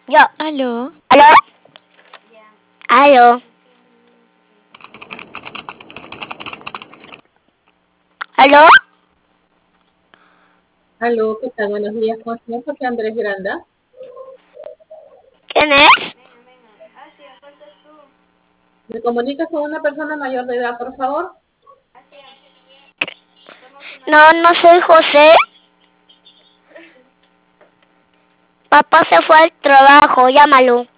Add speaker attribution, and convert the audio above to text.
Speaker 1: Yo.
Speaker 2: ¿Aló?
Speaker 1: ¿Aló? ¿Aló? ¿Aló?
Speaker 3: Aló, ¿qué tal? Buenos días, con el señor José Andrés Granda.
Speaker 1: ¿Quién es?
Speaker 3: ¿Me comunicas con una persona mayor de edad, por favor?
Speaker 1: No, no soy José. Papá se fue al trabajo, llámalo.